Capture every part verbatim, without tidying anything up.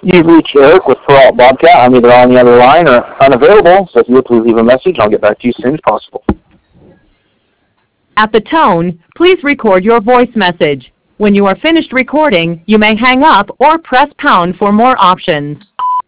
You've reached Eric with Peralt Bobcat. I'm either on the other line or unavailable, so if you would please leave a message, I'll get back to you as soon as possible. At the tone, please record your voice message. When you are finished recording, you may hang up or press pound for more options.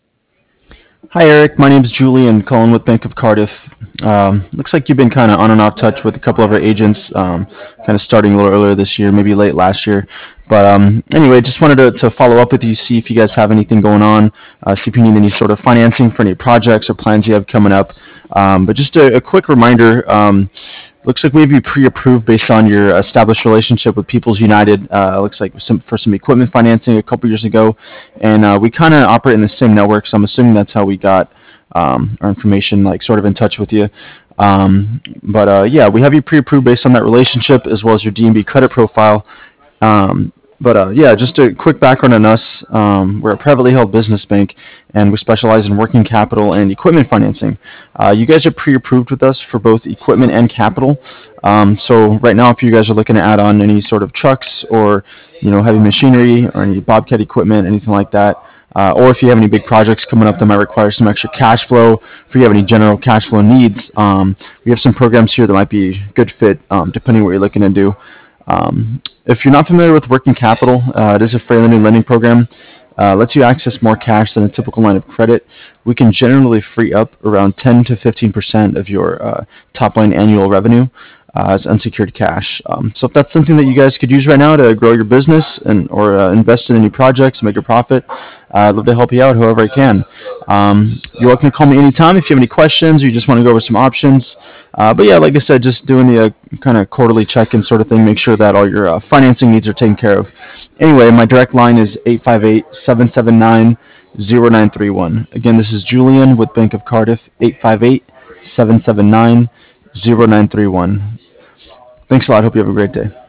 Hi, Eric. My name's Julian, calling with Bank of Cardiff. Um, looks like you've been kind of on and off touch with a couple of our agents, um, kind of starting a little earlier this year, maybe late last year. But um, anyway, just wanted to, to follow up with you, see if you guys have anything going on, uh, see if you need any sort of financing for any projects or plans you have coming up. Um, but just a, a quick reminder, um, looks like we have you pre-approved based on your established relationship with People's United. Uh, looks like some, for some equipment financing a couple years ago, and uh, we kind of operate in the same network, so I'm assuming that's how we got um, our information, like sort of in touch with you. Um, but uh, yeah, we have you pre-approved based on that relationship as well as your D N B credit profile. Um, But uh, yeah, just a quick background on us. Um, we're a privately held business bank, and we specialize in working capital and equipment financing. Uh, you guys are pre-approved with us for both equipment and capital. Um, so right now, if you guys are looking to add on any sort of trucks or you know heavy machinery or any Bobcat equipment, anything like that, uh, or if you have any big projects coming up that might require some extra cash flow, if you have any general cash flow needs, um, we have some programs here that might be a good fit um, depending on what you're looking to do. Um, if you're not familiar with working capital, uh, it is a fairly new lending program. Uh, lets you access more cash than a typical line of credit. We can generally free up around ten to fifteen percent of your uh, top line annual revenue uh, as unsecured cash. Um, so if that's something that you guys could use right now to grow your business and or uh, invest in any projects, make a profit, uh, I'd love to help you out however I can. Um, you're welcome to call me anytime if you have any questions or you just want to go over some options. Uh, but yeah, like I said, just doing the uh, kind of quarterly check-in sort of thing, make sure that all your uh, financing needs are taken care of. Anyway, my direct line is eight five eight, seven seven nine, zero nine three one. Again, this is Julian with Bank of Cardiff, eight five eight, seven seven nine, zero nine three one. Thanks a lot. Hope you have a great day.